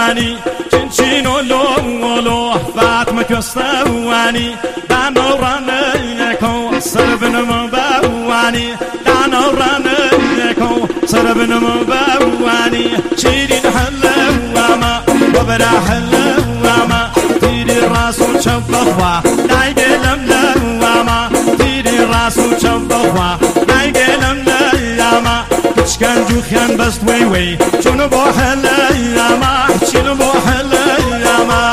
واني چنچینو لولو فاطمه کستوانی دانو رانیکو سربنم باوانی دانو رانیکو سربنم باوانی شیرین حلواما وبرا حلواما تیری راسو چبخوا نایگلم لواما تیری راسو چبخوا نایگلم لواما كان جوخيان بس وي وي شنو بوحل يا ما شنو بوحل يا ما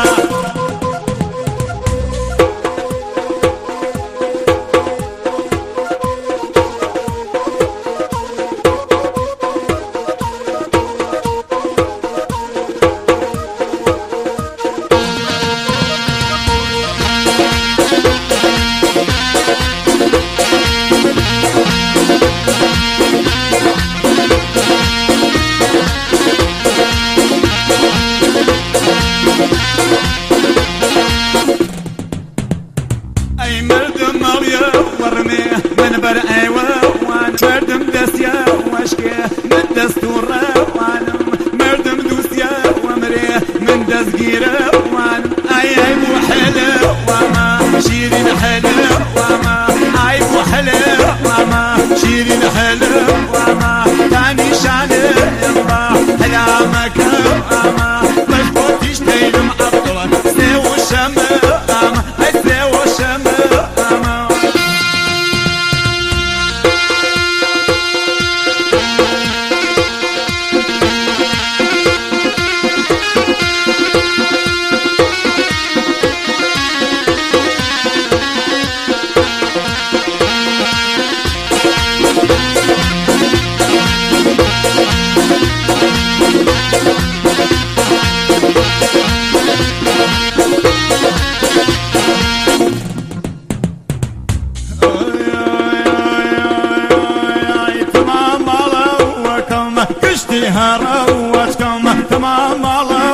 روتكم تمام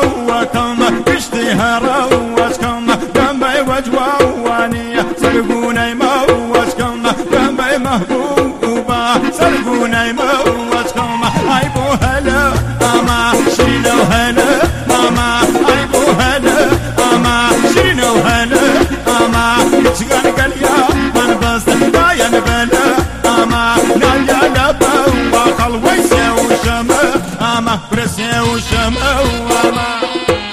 روتكم كشتيها روتكم دمي وجواني سرقوني موتكم دمي محبوبة سرقوني موتكم عيبو هلا أما شيلو هلا أما عيبو هلا أما شيلو هلا أما يتشغل قليا من بس باين بلا أما ناليا لبا وخل ويسا وشما أما برسا وشما أما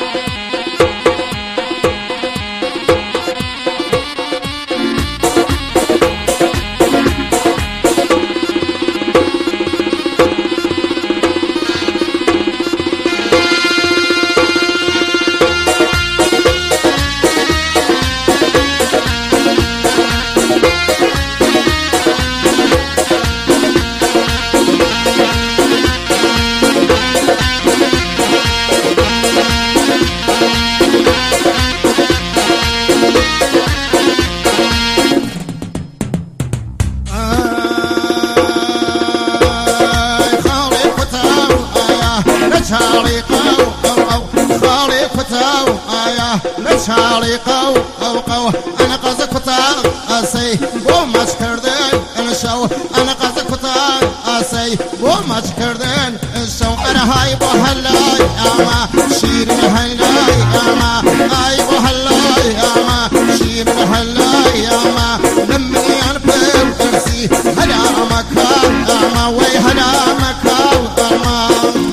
شاري قو قو قو أنا قصدك فتاة أسي وما شكردين الشو أنا قصدك فتاة أسي وما شكردين الشو أنا هاي بوهلاي أما شيرين هلاي أما هاي بوهلاي أما شيرين هلاي أما لمني أنا بيرسي هلا مكان أما وي هلا مكان أما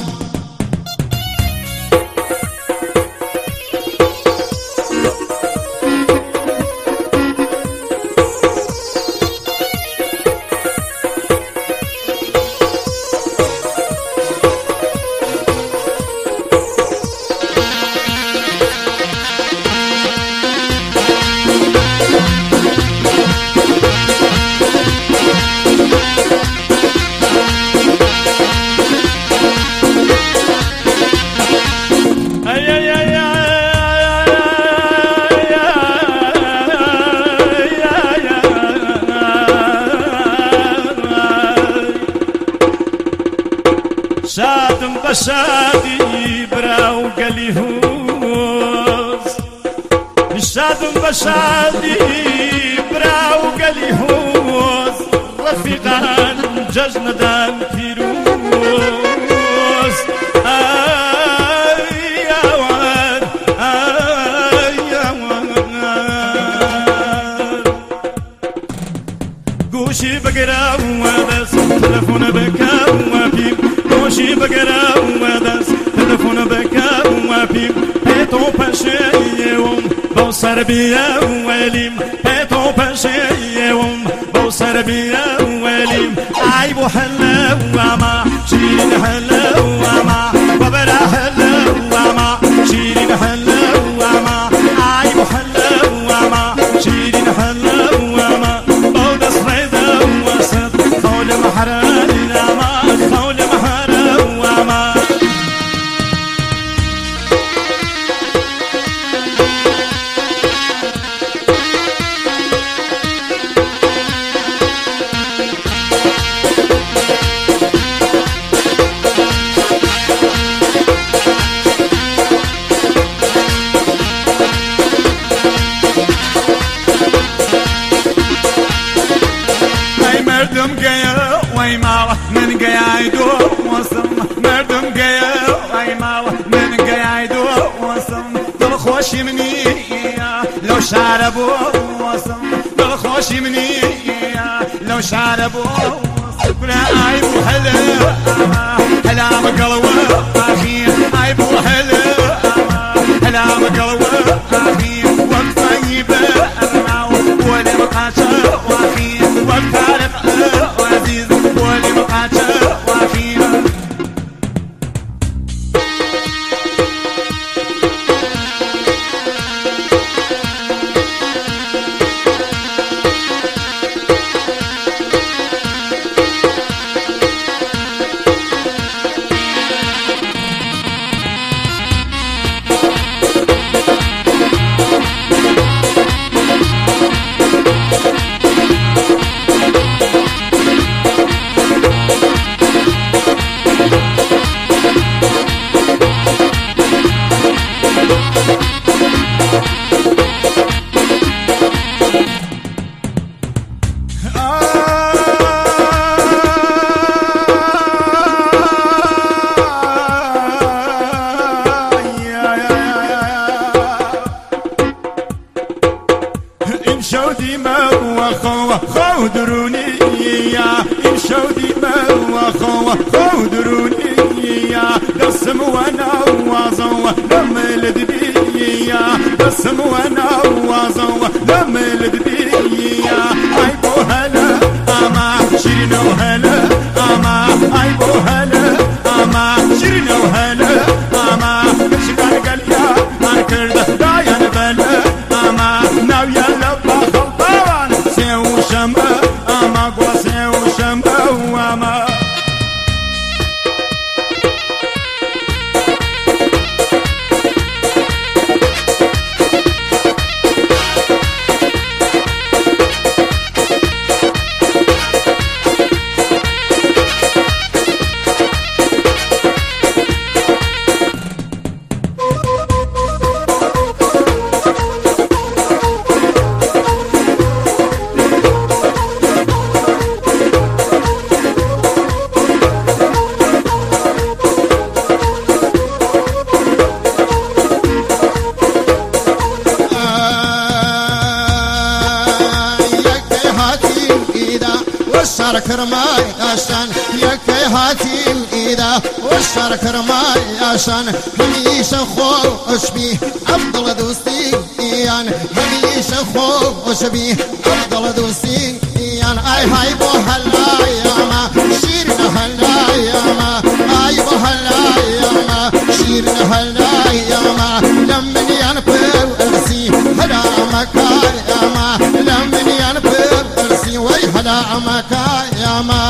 شادم بشادي براو قليهوز شادم بشادي براو قليهوز رفيقان ججندان فيروز يا بيا وليم بيتو بشيوم بوصر بيا وليم عيب حلا وما شيرين حلا وما وبرا حلا وما شيرين حلا وما عيب حلا وما شيرين حلا وما بودس ريدا وسط قول محرارنا ما قول محرا وما مردم گیا وای ماوه من گیای دو واسم مردم گیا وای ماوه من گیای دو واسم دل خوشی منی لو شربو واسم دل خوشی منی لو شربو كنا عيب وهلا هلا بقلوه اخي عيب وهلا هلا بقلوه اخي وطيبه ولا مقاشه واخي وفارق وعزيز ولا مقاشه واخي امشوا ديما وخوة خودروني امشوا ديما وخوة خودروني دسم وانا وازوة لملد بيا دسم وانا وازوة لملد بيا عيبو هلا اما شيرينو هلا اما عيبو هلا اما شيرينو هلا اما شكار قليا ما كرده دايان بلا اما ناويا لبا خلطان سيو شمبا اما قوى سيو شمبا واما والشر كرماي عشان يكي هاتي الإيدة والشر كرماي عشان هميش خوش بيه أفضل دوستي إيان هميش خوش بيه أفضل دوستي إيان أي هاي بو هلا ياما شيرنا هلا ياما أي بو هلا ياما شيرنا هلا ياما لمن ينبو أرسي هلا مكان ياما لمن ينبو أرسي وي هلا مكان ياما